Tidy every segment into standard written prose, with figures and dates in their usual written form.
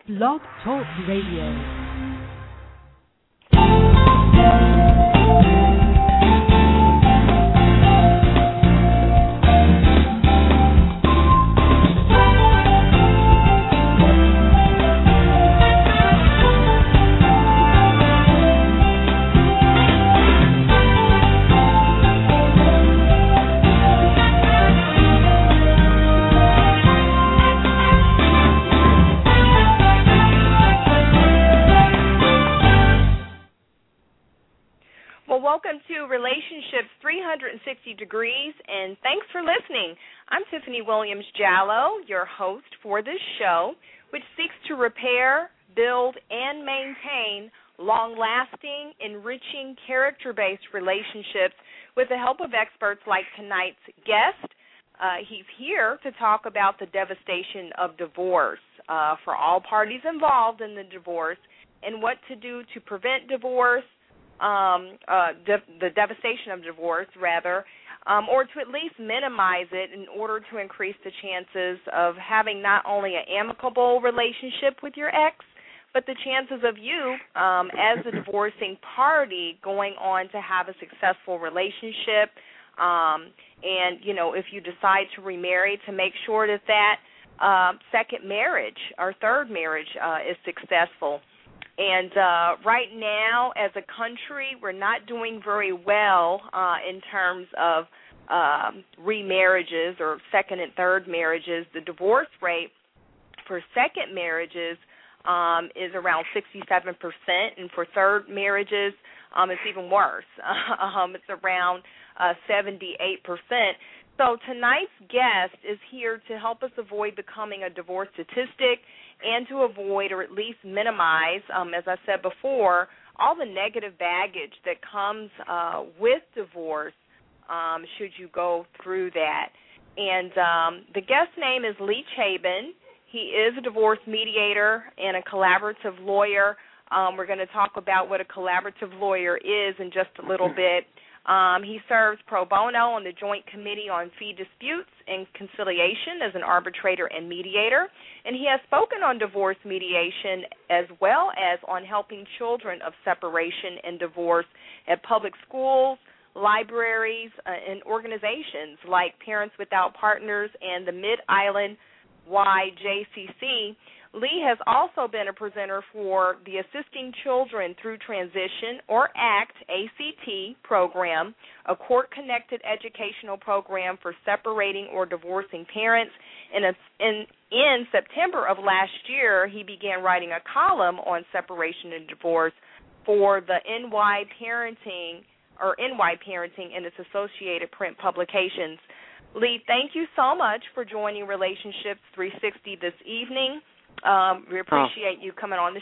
Blog Talk Radio. Welcome to Relationships 360 Degrees, and thanks for listening. I'm Tiffany Williams-Jallow, your host for this show, which seeks to repair, build, and maintain long-lasting, enriching, character-based relationships with the help of experts like tonight's guest. He's here to talk about the devastation of divorce for all parties involved in the divorce and what to do to prevent divorce, the devastation of divorce, rather, or to at least minimize it in order to increase the chances of having not only an amicable relationship with your ex, but the chances of you, as a divorcing party, going on to have a successful relationship, and, you know, if you decide to remarry, to make sure that that second marriage or third marriage is successful. And right now, as a country, we're not doing very well in terms of remarriages or second and third marriages. The divorce rate for second marriages is around 67%, and for third marriages, it's even worse. It's around 78%. So tonight's guest is here to help us avoid becoming a divorce statistic and to avoid or at least minimize, as I said before, all the negative baggage that comes with divorce should you go through that. And the guest's name is Lee Chabon. He is a divorce mediator and a collaborative lawyer. We're going to talk about what a collaborative lawyer is in just a little bit. He serves pro bono on the Joint Committee on Fee Disputes and Conciliation as an arbitrator and mediator, and he has spoken on divorce mediation as well as on helping children of separation and divorce at public schools, libraries, and organizations like Parents Without Partners and the Mid-Island YJCC. Lee has also been a presenter for the Assisting Children Through Transition, or ACT, ACT program, a court-connected educational program for separating or divorcing parents. In September of last year, he began writing a column on separation and divorce for the NY Parenting and its associated print publications. Lee, thank you so much for joining Relationships 360 this evening. We appreciate you coming on the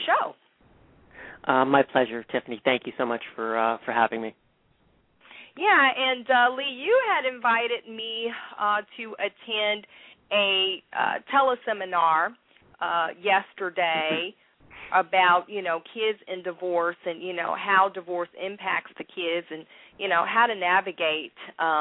show. My pleasure, Tiffany. Thank you so much for having me. Yeah, and Lee, you had invited me to attend a teleseminar yesterday about, you know, kids in divorce and, you know, how divorce impacts the kids and, you know, how to navigate,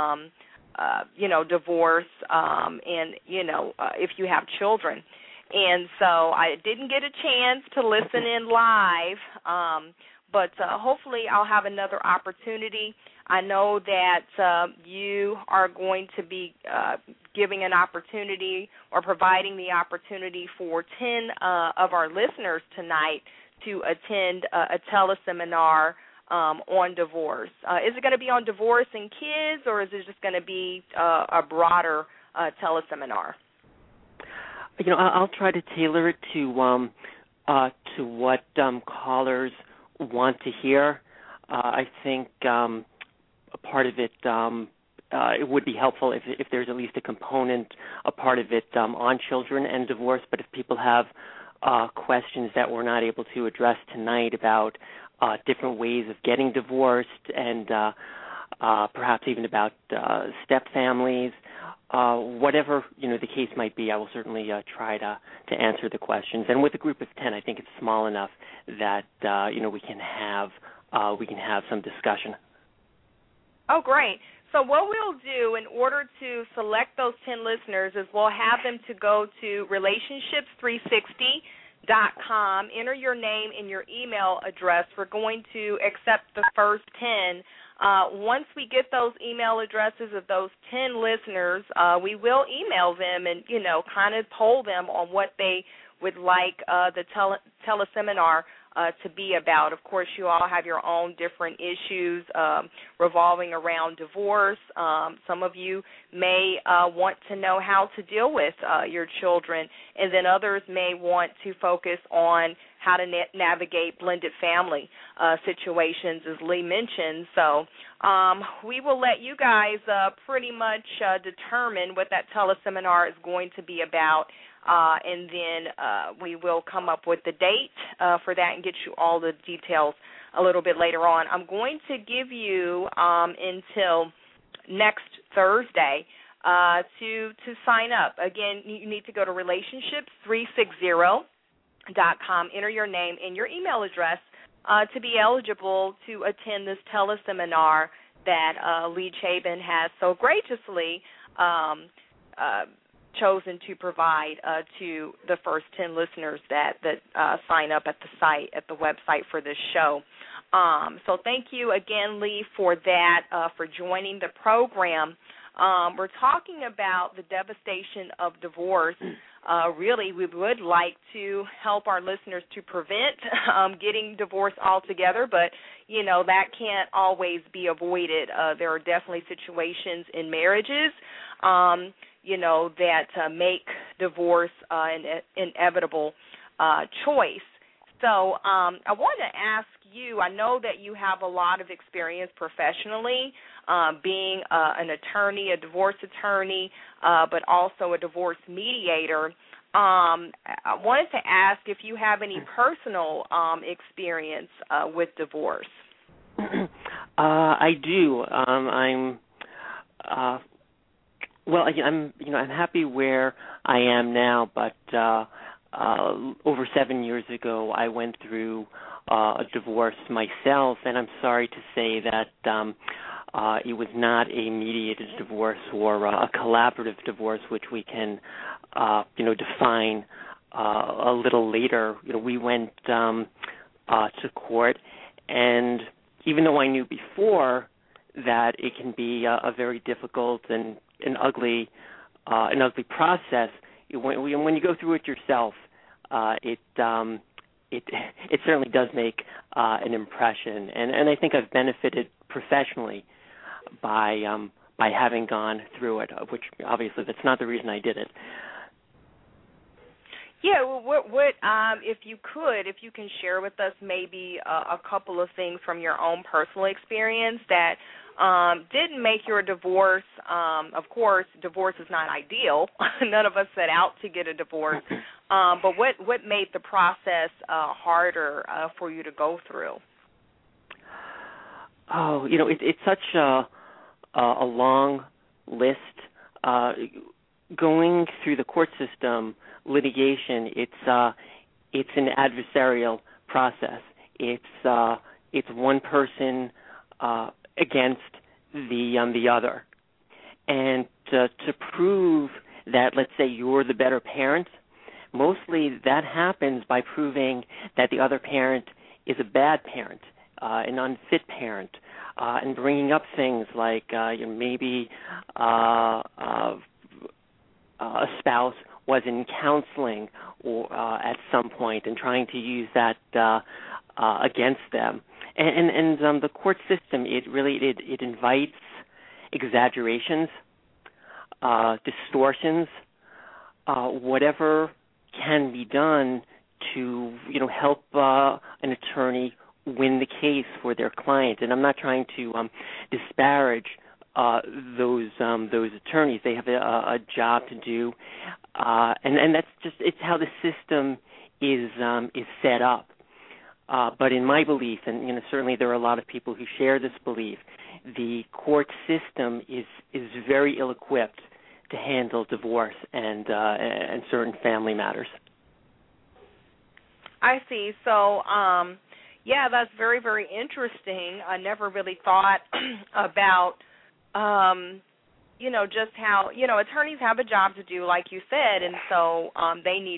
divorce and, you know, if you have children. And so I didn't get a chance to listen in live, but hopefully I'll have another opportunity. I know that you are going to be giving an opportunity or providing the opportunity for 10 of our listeners tonight to attend a teleseminar on divorce. Is it going to be on divorce and kids, or is it just going to be a broader teleseminar? You know, I'll try to tailor it to what callers want to hear. I think a part of it it would be helpful if there's at least a part of it on children and divorce. But if people have questions that we're not able to address tonight about different ways of getting divorced and perhaps even about step families, whatever, you know, the case might be, I will certainly try to answer the questions. And with a group of 10, I think it's small enough that we can have some discussion. Oh, great. So what we'll do in order to select those 10 listeners is we'll have them to go to Relationships 360 Enter your name and your email address. We're going to accept the first 10. Once we get those email addresses of those 10 listeners, we will email them and, kind of poll them on what they would like the teleseminar to be about. Of course, you all have your own different issues revolving around divorce. Some of you may want to know how to deal with your children, and then others may want to focus on how to navigate blended family situations, as Lee mentioned. So we will let you guys pretty much determine what that teleseminar is going to be about. And then we will come up with the date for that and get you all the details a little bit later on. I'm going to give you until next Thursday to sign up. Again, you need to go to relationships360.com, enter your name and your email address to be eligible to attend this teleseminar that Lee Chabon has so graciously chosen to provide to the first 10 listeners that sign up at the website for this show. So thank you again, Lee, for that, for joining the program. We're talking about the devastation of divorce. Really, we would like to help our listeners to prevent getting divorced altogether, but, that can't always be avoided. There are definitely situations in marriages that make divorce an inevitable choice. So I want to ask you, I know that you have a lot of experience professionally being an attorney, a divorce attorney, but also a divorce mediator. I wanted to ask if you have any personal experience with divorce. I do. I'm happy where I am now, but over 7 years ago, I went through a divorce myself, and I'm sorry to say that it was not a mediated divorce or a collaborative divorce, which we can, define a little later. We went to court, and even though I knew before that it can be a very difficult and an ugly process, when you go through it yourself, it certainly does make an impression, and I think I've benefited professionally by having gone through it, which obviously that's not the reason I did it. Yeah, well, what if you can share with us maybe a couple of things from your own personal experience that didn't make your divorce. Of course, divorce is not ideal. None of us set out to get a divorce. But what made the process harder for you to go through? Oh, it's such a long list. Going through the court system, litigation, it's an adversarial process. It's one person against the other, and to prove that, let's say, you're the better parent, mostly that happens by proving that the other parent is a bad parent, an unfit parent, and bringing up things like maybe a spouse was in counseling or at some point, and trying to use that against them. And the court system, it invites exaggerations, distortions, whatever can be done to help an attorney win the case for their client. And I'm not trying to disparage those attorneys. They have a job to do, and that's it's how the system is set up. But in my belief, and certainly there are a lot of people who share this belief, the court system is very ill-equipped to handle divorce and certain family matters. I see. So, that's very, very interesting. I never really thought about, just how, attorneys have a job to do, like you said, and so they need